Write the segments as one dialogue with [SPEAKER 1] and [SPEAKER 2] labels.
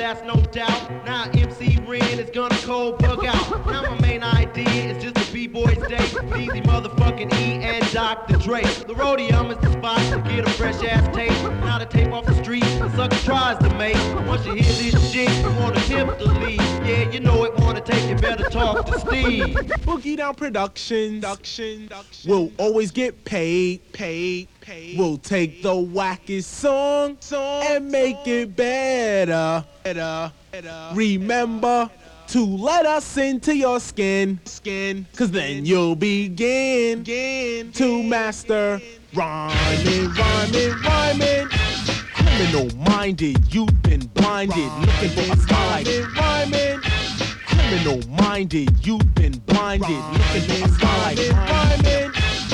[SPEAKER 1] that's no doubt. Now MC Ren is gonna cold bug out. Now my main idea is just a B-boy's day. Easy motherfucking E and Dr. Dre. The Roadium is the spot to get a fresh ass tape. Now the tape off the street, the sucker tries to make. Once you hear this shit, you wanna tip the lead. Yeah, you know it wanna take, you better talk to Steve.
[SPEAKER 2] Boogie Down Productions will always get paid. We'll take the wackest song and make it better. Remember to let us into your skin, cause then you'll begin to master rhyming. Criminal-minded, you've been blinded, looking for a star like rhyming. Criminal-minded, you've been blinded, looking for a star like rhyming.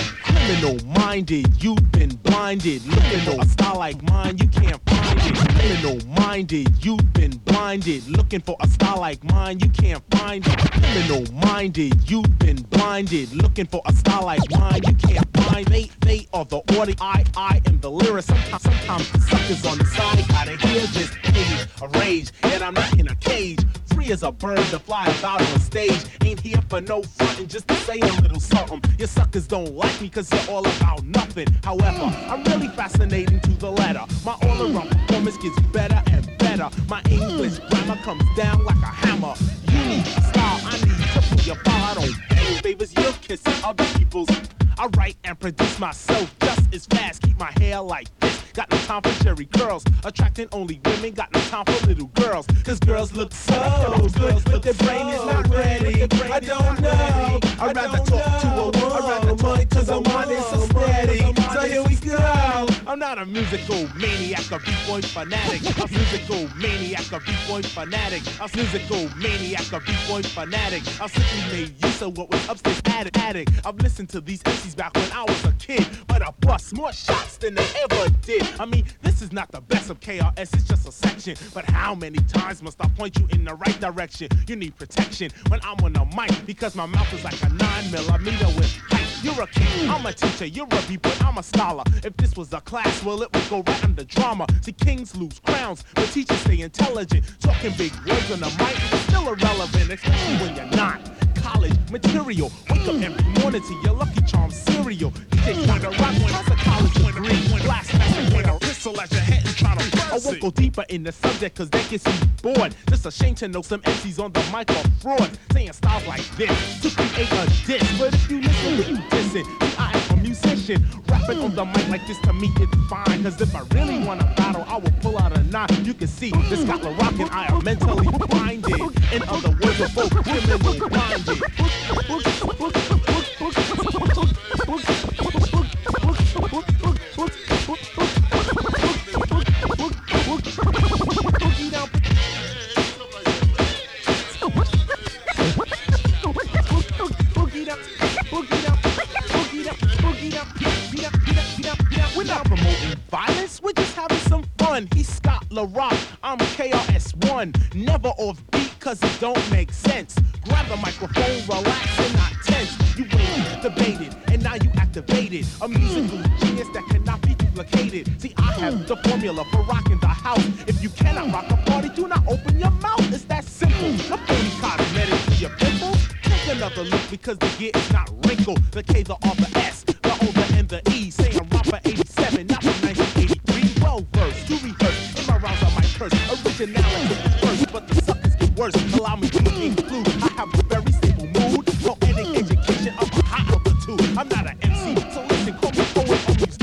[SPEAKER 2] Criminal-minded, you've been blinded, looking for a style like mine, you can't find it. Criminal-minded, you've been blinded, looking for a style like mine, you can't find it. Criminal-minded, you've been blinded, looking for a style like mine, you can't find it. They are the audience, I am the lyricist. Sometimes the suckers on the side gotta hear this page of rage, and I'm not in a cage. Free as a bird to fly about on stage. Ain't here for no frontin', just to say a little something. Your suckers don't like me cause you're all about nothing. However, I'm really fascinating to the letter. My all-around performance gets better and better. My English grammar comes down like a hammer. You need a style, I need to pull your file. I don't beg favors, you're kissing other people's. I write and produce myself just as fast. Keep my hair like this. Got no time for cherry curls. Attracting only women. Got no time for little girls. Cause girls look so good, but their brain is not ready. I don't know. I'd rather talk to a woman cause I'm honest and steady. So here we go. I'm not a musical maniac, a b-boy fanatic. A musical maniac, a b-boy fanatic. A musical maniac, a b-boy fanatic. I simply made use of what was upstairs attic. I've listened to these MCs back when I was a kid, but I bust more shots than they ever did. I mean, this is not the best of KRS, it's just a section. But how many times must I point you in the right direction? You need protection when I'm on the mic, because my mouth is like a 9mm with height. You're a king, I'm a teacher, you're a beat, but I'm a scholar. If this was a class, well, it would go right under drama. See, kings lose crowns, but teachers stay intelligent. Talking big words on the mic is still irrelevant, especially when you're not. College material, wake up every morning to your Lucky Charms cereal. DJ trying to rock when it's a college degree. Blast faster when a pistol at your head and try to burst. I won't go deeper in the subject cause that gets you bored. Just a shame to know some MCs on the mic are fraud, saying styles like this to create a diss. But if you listen, who you dissing? See, I am a musician, rapping on the mic like this to me it's fine. Cause if I really wanna battle, I will pull out a knife. You can see this Scotland Rock and I are mentally blinded. In other words, we're both criminal minded. We're not promoting violence, we're just having some fun. He's Scott LaRock, I'm KRS-One. Never off beat cause it don't make sense. Grab the microphone, relax and not tense. You waited, debated, and now you activated. A musical genius that cannot be duplicated. See, I have the formula for rocking the house. If you cannot rock a party, do not open your mouth. It's that simple. The phony cosmetics to your pimples. Take another look because the gear is not wrinkled. The K, the R, the S, the O, the N, the E. Saying rhyme for 87, not from 1983. Well versed, to rehearse. In my rhymes I might curse. Originality is first, but the suckers get worse. Allow me to include, I have a very stable mood. Poetic education of a high altitude. I'm not an MC, so listen, call me poet or music.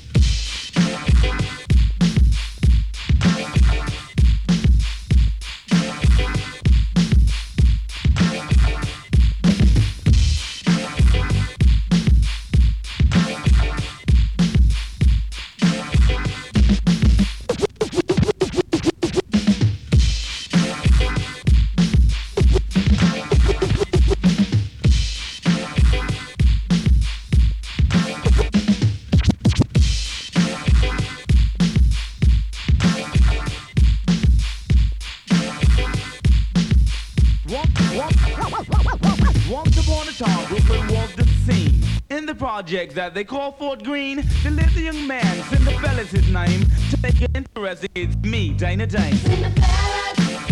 [SPEAKER 3] Project that they call Fort Greene. The little young man, Cinderella's his name. To make it interesting, it's me, Dana Dane.
[SPEAKER 4] Cinderella,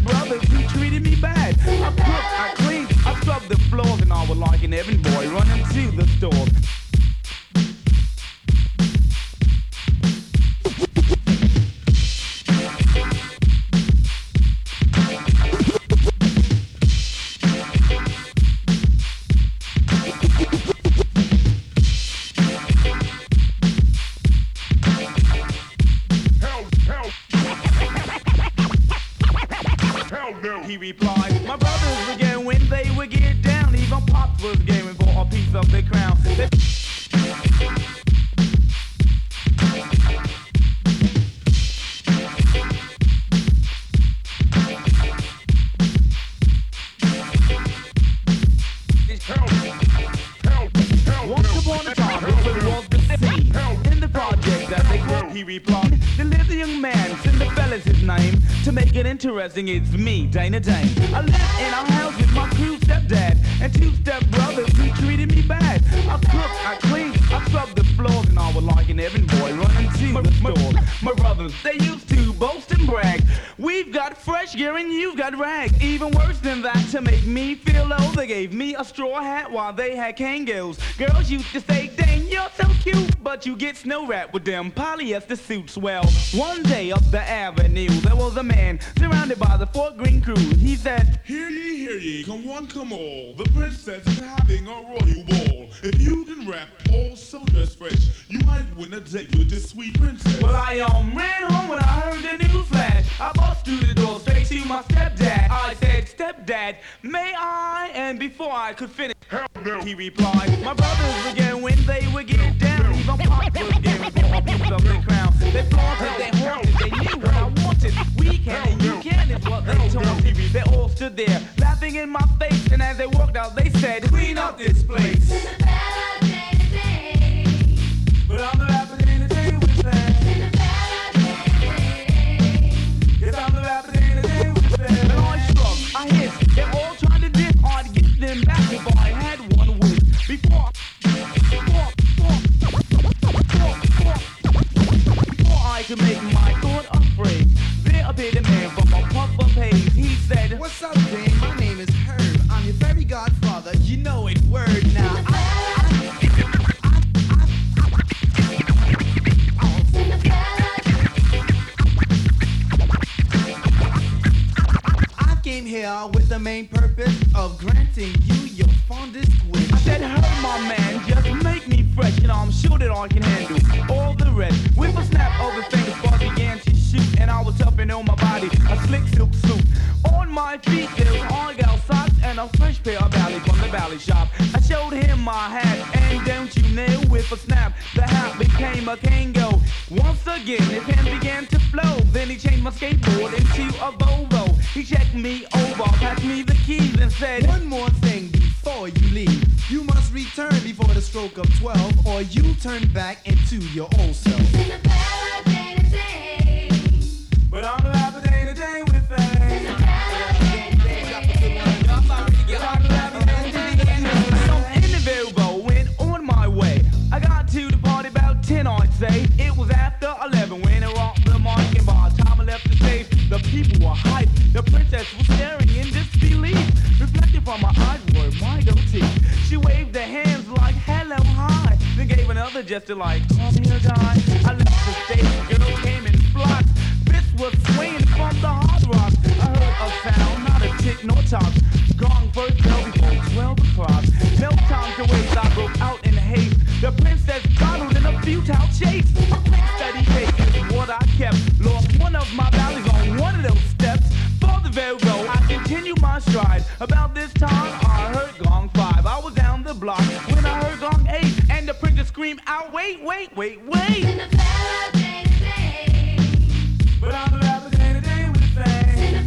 [SPEAKER 3] brothers who treated me bad. I cooked, I cleaned, I scrubbed the floors, and I was like an errand boy running to the store. He replied, my brothers would get when they would get down. Even Pops was gaming for a piece of the crown. Once upon a time, it was the scene. In the project that they called, he replied, there lives a young man, Cinderella's his name. To make it interesting, it's me, Dana Dane. I live in a house with my crew stepdad and two stepbrothers who treated me bad. I cooked, I cleaned, I scrubbed the floors, and I was like an errand boy running to the store. My brothers, they used to boast and brag. We've got fresh gear and you've got rags. Even worse than that, to make me feel low, they gave me a straw hat while they had Kangols. Girls used to say, dang, you're so cute, but you get snow wrapped with them polyester suits. Well, one day up the avenue, there was a man surrounded by the Fort Greene crew. He said,
[SPEAKER 4] hear ye, come one, come all. The princess is having a royal ball. If you can rap all so dressed fresh, you might win a date with this sweet princess.
[SPEAKER 3] Well, I ran home when I heard the news flash. I bust through the door straight to my stepdad. I said, stepdad, may I? And before I could finish,
[SPEAKER 4] hell no,
[SPEAKER 3] he replied, my brothers would get when they would get down. Even Pop was gaming for a piece of the crown. They flaunted, they haunted, they knew what I wanted. We can and you can is what they taunted. They all stood there, laughing in my face, and as they walked out, they said, clean up this place. But I'm the rapper in the day with that. Yes, I'm the rapper in the day with that. And I struck, I hissed, they're all trying to diss. I'd get them back if I had one wish. Before I could make my thought afraid, there appeared a man from a puffer page. He said,
[SPEAKER 5] what's up, Dane? My name is Herb. I'm your fairy godfather. You know it, word now. I came here with the main purpose of granting you your fondest wish.
[SPEAKER 3] I said, Herb, my man, just make me fresh, and I'm sure that I can handle all the rest. With a snap of his fingers, ball began to shoot, and I was upping on my body a slick silk suit. On my feet there was argyle socks and a fresh pair of ballet from the ballet shop. I showed him my hat, and don't you know, with a snap, the hat became a Kango. Once again, his hand began to flow. Then he changed my skateboard into a Volvo. He checked me over, passed me the keys, and said,
[SPEAKER 5] one more thing before you leave. You must return before the stroke of 12, or you turn back into your old self.
[SPEAKER 3] But I'm the rapper day to day with fame. So in the Volvo, went on my way. I got to the party about 10, I'd say. It was after 11 when I rocked the mic, and by the time I left the stage, the people were hyped. The princess was staring in disbelief. Reflected from my eyes were my goatee. She waved her hands like hello, hi. Then gave another gesture like, come here, guy. I left the stage, girl came in flocks. Was swaying from the hard rock. I heard a sound, not a tick nor tock. Gong first bell before 12 o'clock. No time to waste, I broke out in haste. The princess bottled in a futile chase. A quick steady pace is what I kept. Lost one of my valleys on one of those steps. For the Volvo, I continued my stride. About this time, I heard gong 5. I was down the block when I heard gong 8. And the princess screamed out, wait. But I'm the rapper day to day with fame.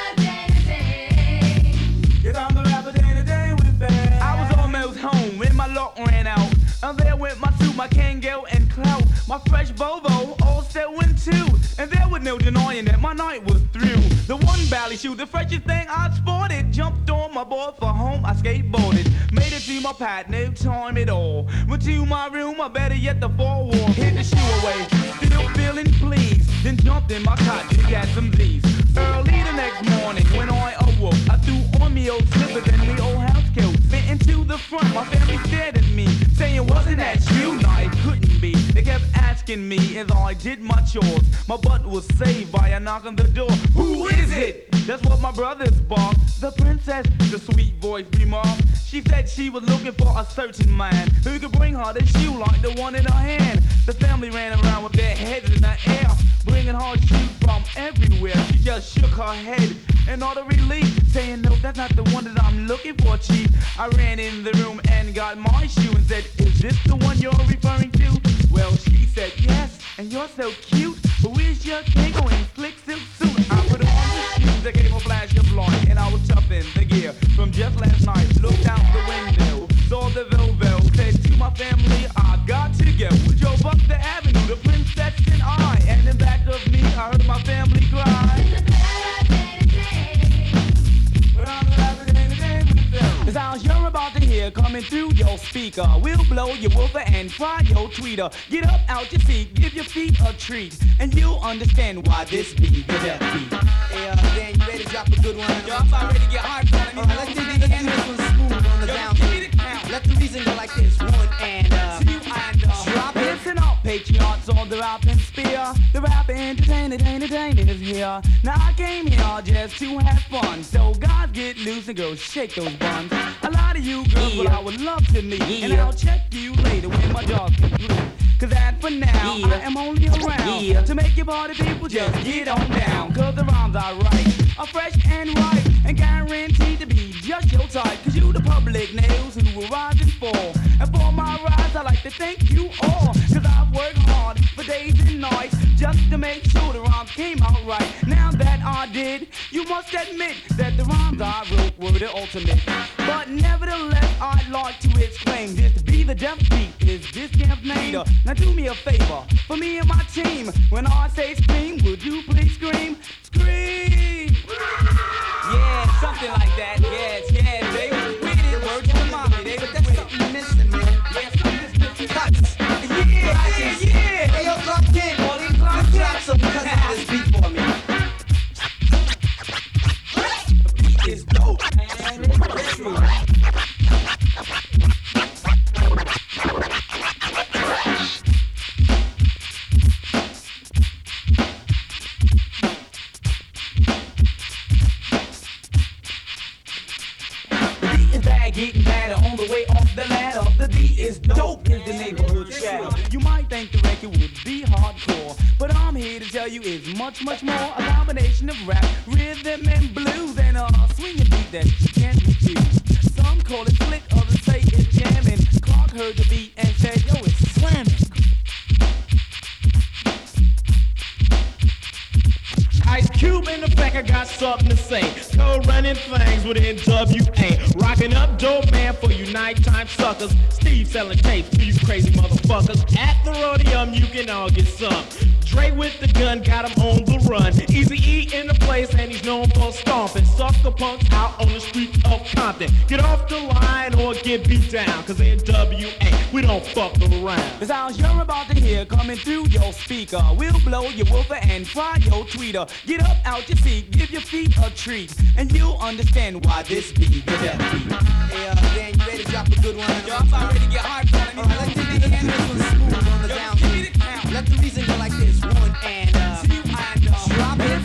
[SPEAKER 3] Yes, I'm the rapper day to day with fame. I was almost home when my luck ran out. And there went my suit, my Kango and clout. My fresh Volvo all set went too. And there was no denying that my night was through. The one bally shoe, the freshest thing I sported. Jumped on my board for home, I skateboarded. Made it to my pad, no time at all. Went to my room, or better yet the four wall. Hid the shoe away, still feeling pleased. Then jumped in my cot to get some Z's. Early the next morning, asking me as I did my chores. My butt was saved by a knock on the door. Who is it? That's what my brothers barked. The princess, the sweet voice remarked. She said she was looking for a certain man who could bring her the shoe like the one in her hand. The family ran around with their heads in the air, bringing her shoes from everywhere. She just shook her head in utter relief, saying, no, that's not the one that I'm looking for, chief. I ran in the room and got my shoe and said, is this the one you're referring to? Well, she said, yes, and you're so cute. But where's your Kango and slick silk suit? I put on the shoes that gave a flash of light, and I was tough in the gear from just last night. Looked out the window, saw the Volvo, said to my family, I got to go. We drove up the avenue, the princess and I, and in back of me, I heard my family cry. The sounds you're about to hear coming through your speaker will blow your woofer and fry your tweeter. Get up out your seat, give your feet a treat, and you'll understand why this beat is that beat.
[SPEAKER 5] Hey, Dan, you ready to drop a good one?
[SPEAKER 3] Yo, I'm about ready to get hyped on it.
[SPEAKER 5] Alright, let's do this one smooth on the down beat. Let the reason go like this. 1 and 2 and drop it.
[SPEAKER 3] Listen up, patriots on the rapping spear. The rap entertainment is here. Now I came here just to have fun. So guys get loose and girls shake those buns. A lot of you girls, well, I would love to meet. And I'll check you later when my job's complete. Cause as for now, I am only around to make your party people just get on down. Cause the rhymes I write are fresh and right, and guaranteed to be just your type. Cause you the public knows who will rise and fall. And for my rise, I like to thank you all. Cause I've worked hard for days and nights just to make sure the rhymes came out right. Now that I did, you must admit that the rhymes I wrote were the ultimate. But nevertheless, I'd like to exclaim this to be the deaf beat is this camp's name. Now do me a favor, for me and my team, when I say scream, would you please scream? Scream! Yeah, something like that. Yes, they were with it. Word to the mommy. They were that's something missing, man. Yeah, something's missing. Cuts. Yeah.
[SPEAKER 5] Hey, yo, Clark Kent. Let's drop some cuts on this beat for me.
[SPEAKER 3] The beat is dope, man. It's true. Getting better on the way off the ladder. The beat is dope, is the neighborhood shadow. You might think the record would be hardcore, but I'm here to tell you it's much, much more. A combination of rap, rhythm, and blues, and a swinging beat that you can't refuse. Some call it slick, others say it's jamming. Clark heard the beat and said, yo, it's slamming.
[SPEAKER 2] Ice Cube in the back, I got something to say. Cold running things with NWA. Rocking up dope man for you nighttime suckers. Steve selling tapes to you crazy motherfuckers. At the Rodeum, you can all get some. Dre with the gun, got him on the run. Easy E in the place, and he's known for stomping. Sucker punks out on the streets of Compton. Get off the line or get beat down. Cause NWA, we don't fuck around.
[SPEAKER 3] The sounds you're about to hear coming through your speaker will blow your woofer and fry your tweeter. Get up out your seat, give your feet a treat, and you'll understand why this beat is that beat.
[SPEAKER 5] Hey, Dan, you ready to drop a good one?
[SPEAKER 3] Yo, I'm about ready to get hyped on it.
[SPEAKER 5] Alright, let's do this one smooth on the down beat. Let the reason go like this. 1 and 2 and drop it.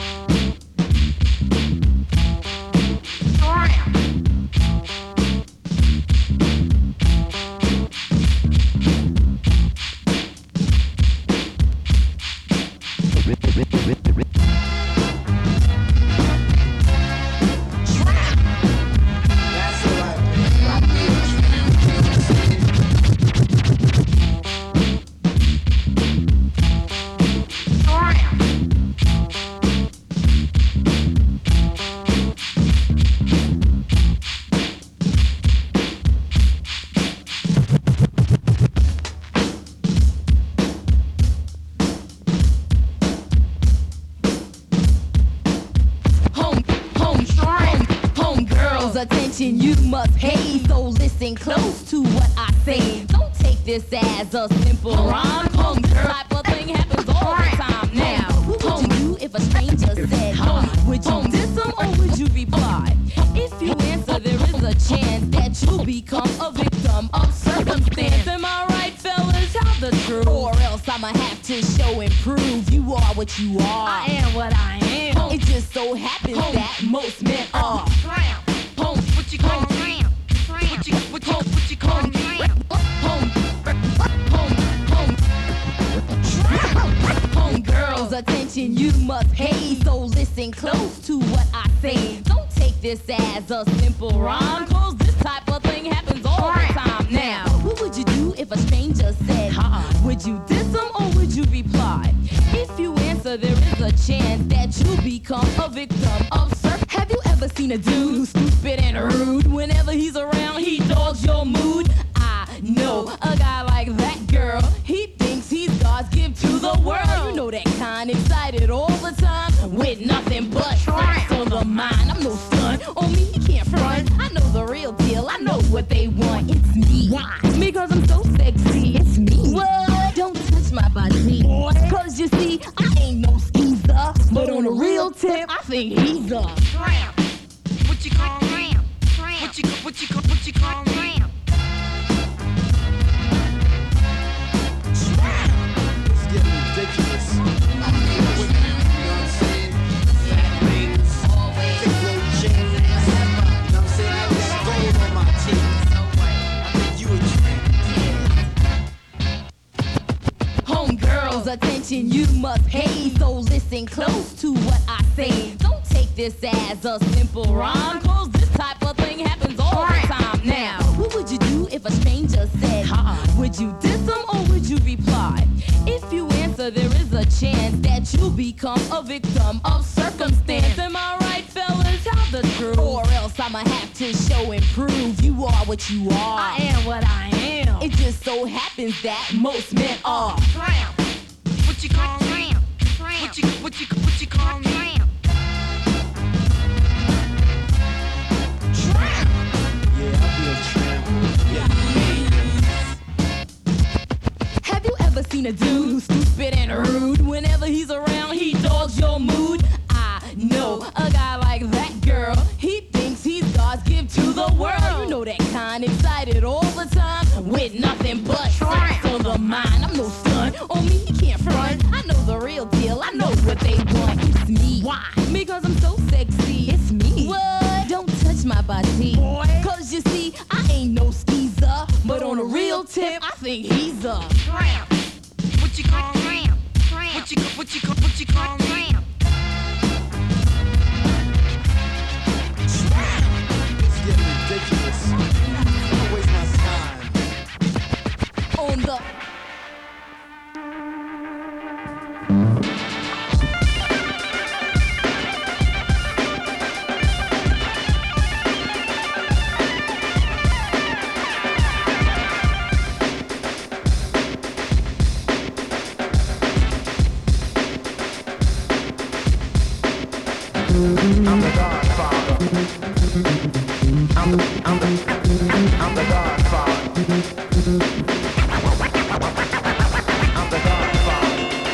[SPEAKER 6] Attention, you must pay, so listen close to what I say. Don't take this as a simple rhyme. Home girl, type of thing happens all the time. Now, what would you do if a stranger said hi? Would you diss him or would you reply? If you answer, there is a chance that you'll become a victim of circumstance. Am I right, fellas? How the truth, or else I'ma have to show and prove you are what you are. I am what I am. It just so happens that most men are. What you call me? What you call me? Home girls, attention you must pay. So listen close to what I say. Don't take this as a simple rhyme, cause this type of thing happens all the time. Now, what would you do if a stranger said, would you diss them or would you reply? If you answer, there is a chance that you'll become a victim of search. Have you ever seen a dude who's stupid and rude? Whenever he's around, he dogs your mood. I know a guy like that, girl. He thinks he's God's gift to the world. You know that kind, excited all the time, with nothing but facts on the mind. I'm no stunt, on me he can't front. I know the real deal, I know what they want. It's me. Why? Because I'm so sexy. It's me. What? Don't touch my body. Cause you see, I ain't no skeezer. But on a real tip, I think he's a tramp. What you call me? What you call me?
[SPEAKER 5] It's getting ridiculous. You know what I'm saying? Flat wings, thick gold chains. You know what I'm saying? I got gold on my teeth. I think you a tramp.
[SPEAKER 6] Home girls, attention you must pay. So listen close to what I say. Don't take this as a simple rhyme, cause this type of thing happens all the time. Now, what would you do if a stranger said, would you diss them or would you reply? If you answer, there is a chance that you'll become a victim of circumstance. Am I right, fellas? Tell the truth, or else I'ma have to show and prove you are what you are. I am what I am. It just so happens that most men are. What you call me? What you call me?
[SPEAKER 5] Yeah, I'll be a tramp.
[SPEAKER 6] Have you ever seen a dude who's stupid and rude? Whenever he's around, he dogs your mood. I know a guy like that, girl. He thinks he's God's gift to the world. You know that kind, excited all the time, with nothing but facts on the mind. I'm no stunt, on me he can't front. I know the real deal, I know what they want. It's me. Why? Because I'm so sexy. It's me. What? Don't touch my body. Cause you see, I ain't no skeezer. But on a real tip, I think he's a tramp. What you call me? What you call me?
[SPEAKER 5] It's getting ridiculous. Don't waste my time.
[SPEAKER 6] On the
[SPEAKER 2] I'm the Godfather. I'm the Godfather. I'm the Godfather.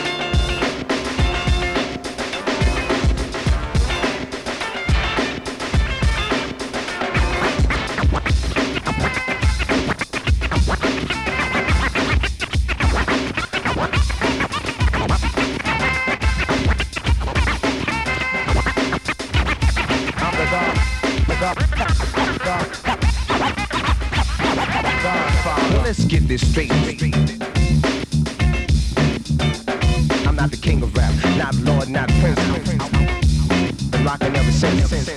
[SPEAKER 7] Let's get this straight. I'm not the king of rap, not Lord, not Prince. Been rocking ever since.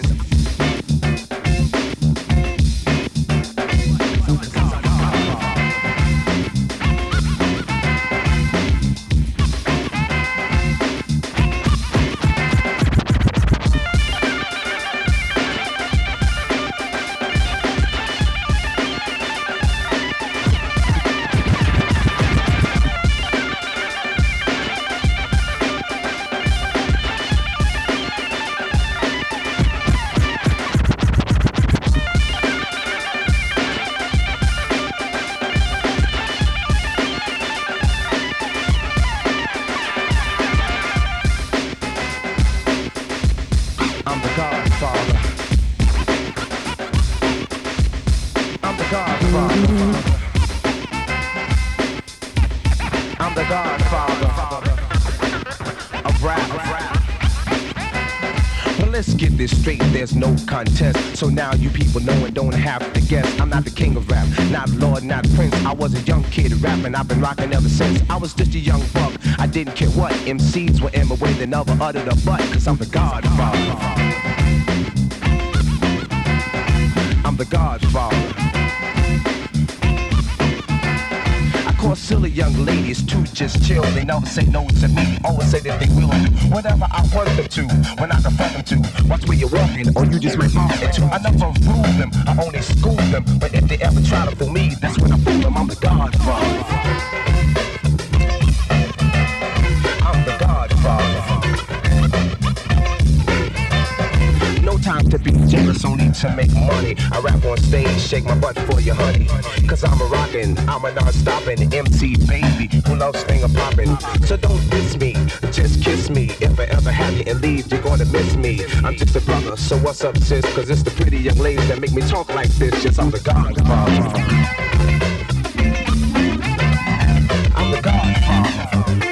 [SPEAKER 7] I'm the godfather of rap. Well, let's get this straight, there's no contest. So now you people know and don't have to guess. I'm not the king of rap, not Lord, not Prince. I was a young kid rapping, I've been rocking ever since. I was just a young buck, I didn't care what MCs were in my way, they never uttered a butt, cause I'm the godfather. I'm the godfather. Cause silly young ladies to just chill. They never say no to me. Always say that they will do whatever I want them to. When I confront them to. Watch where you're walking, or you just might fall into. I never rule them, I only school them. But if they ever try to fool me, that's when I fool them. I'm the godfather. I'm the godfather. No time to be jealous, only to make money. I rap on stage, shake my butt for you, honey. Cause I'm a rockin', I'm a non-stoppin' MC baby who loves finger poppin'. So don't diss me, just kiss me. If I ever have you and leave, you're gonna miss me. I'm just a brother, so what's up, sis? Cause it's the pretty young ladies that make me talk like this. Yes, I'm the godfather. I'm the godfather.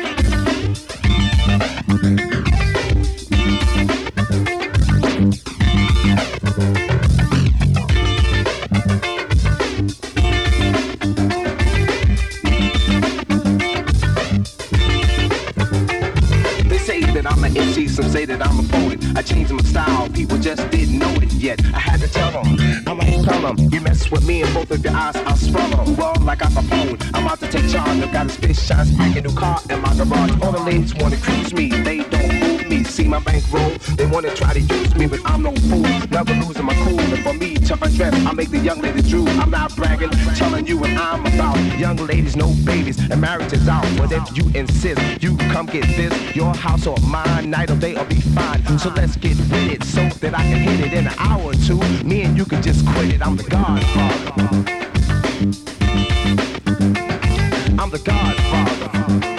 [SPEAKER 7] Some say that I'm a poet. I changed my style, people just didn't know it yet. I had to tell them, I might tell them, you mess with me and both of your eyes, I'll swallow. Well, like I'm a phone, I'm out to take charge. I've got a space shine, pack a new car in my garage. All the ladies wanna cruise me, they don't move me. See my bankroll, they wanna try to use me, but I'm no fool, never losing my cool. And for me to undress, I make the young ladies drool. I'm not bragging, telling you what I'm about. Young ladies, no babies, and marriage is out. But if you insist, you come get this, your house or mine, night or day or be fine. So let's get with it, so that I can hit it in an hour or two. Me and you can just quit it. I'm the godfather. I'm the godfather.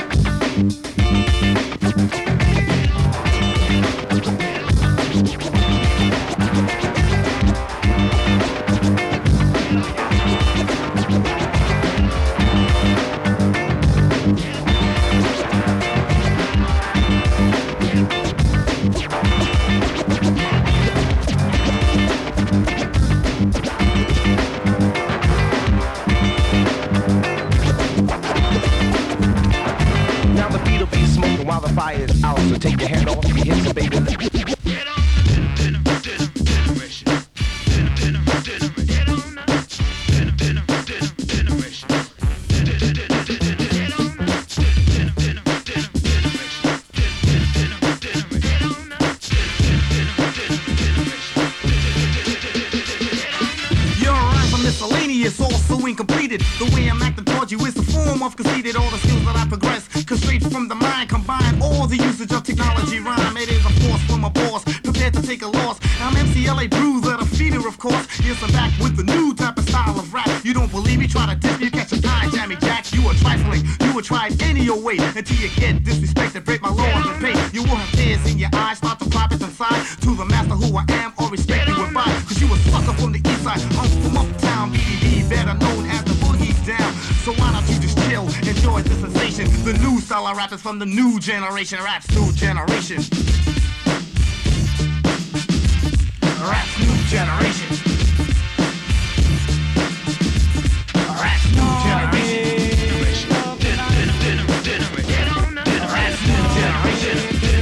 [SPEAKER 7] While the fire is out, so take your hand off your hips and baby, let's get on generation.
[SPEAKER 3] Your rhymes are miscellaneous, also incompleted. The way I'm acting towards you is the form of conceited. All the skills that I progress, cause straight from the mind, combine all the usage of technology rhyme. It is a force from a boss, prepared to take a loss. I'm MCLA Bruiser, the feeder, of course. Yes, I'm back with the new type of style of rap. You don't believe me? Try to dip me, catch a eye, Jammy Jack. You are trifling, you will try it any old way until you get disrespected, break my laws and pay. You will have tears in your eyes, start to pop it inside. To the master who I am, or respect you and buy. Cause you a sucker from the east side, I'm from uptown, BDD, better known as the Boogie's Down. So why don't you just chill, enjoy the sensation. The new style of rap is from the new generation. Rap's new generation. Rap's new generation. Rap's new generation. Rap's new generation.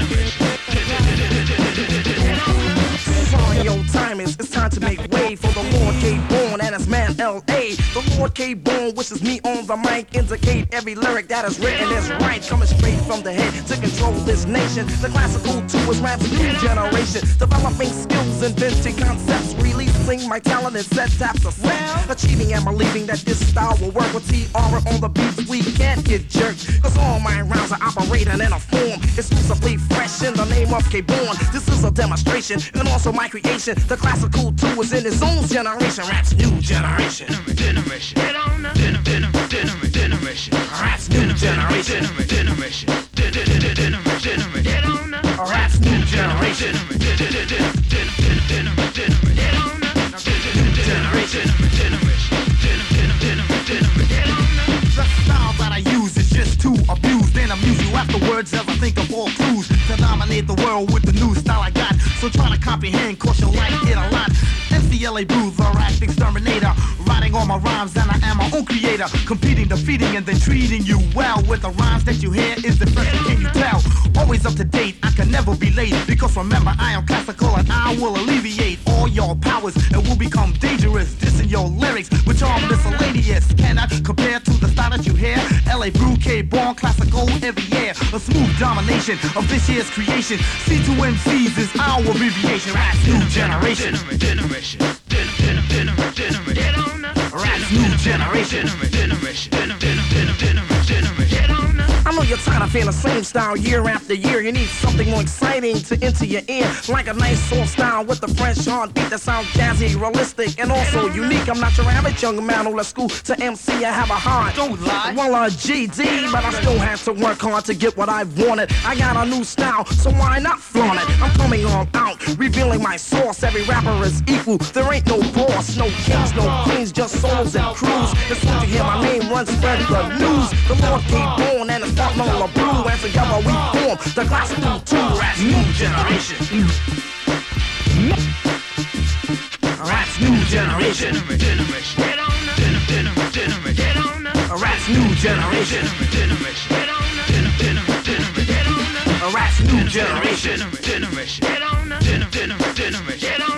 [SPEAKER 8] Sorry, your time is, it's time to make way for the Lord K-Born and his man L.A. The Lord K-Born wishes me on the mic, indicate every lyric that is written is right, coming straight from the head to control this nation. The classical too is rap's new generation, developing skills, inventing concepts, releasing my talent and set taps of set, achieving and believing that this style will work with TR on the beats. We can't get jerked, cause all my rounds are operating in a form exclusively fresh in the name of K-Born. This is a demonstration and also my creation. The classical too is in his own generation, rap's new generation.
[SPEAKER 3] Get on now. Generation. Rap's new generation. Generation. Get on now. Rap's new generation. Get on now. Generation. The style that I use is just too abused.
[SPEAKER 8] and amuse you afterwards as I think of all clues to dominate the world with the new style I got. So try to comprehend, cause you'll like it a lot. MCLA Brew, the rap exterminator, writing all my rhymes and I am my own creator, competing, defeating, and then treating you well with the rhymes that you hear is different. Can you tell? Always up to date, I can never be late, because remember I am classical and I will alleviate all your powers and will become dangerous, dissing your lyrics which are miscellaneous, cannot compare to the style that you hear. LA Brew, K-Born, classical every year, a smooth domination of this year's creation. C2MCs is our abbreviation. Rats new generation. Rats new generation. I know you're tired of hearing the same style year after year. You need something more exciting to enter your ear, like a nice soft style with a French heartbeat that sounds jazzy, realistic, and also unique. I'm not your average young man who left school to MC. I have a heart, don't lie. Well, a GD, but I still have to work hard to get what I've wanted. I got a new style, so why not flaunt it? I'm coming all out, revealing my source. Every rapper is equal. There ain't no boss, no kings, no queens, just souls and crews. As soon as you hear my name, run spread the news. The Lord K-Born and his partner LaBrew, and together we form the classical two. Rats new generation. Rats new generation. Rats new generation. Rats new generation.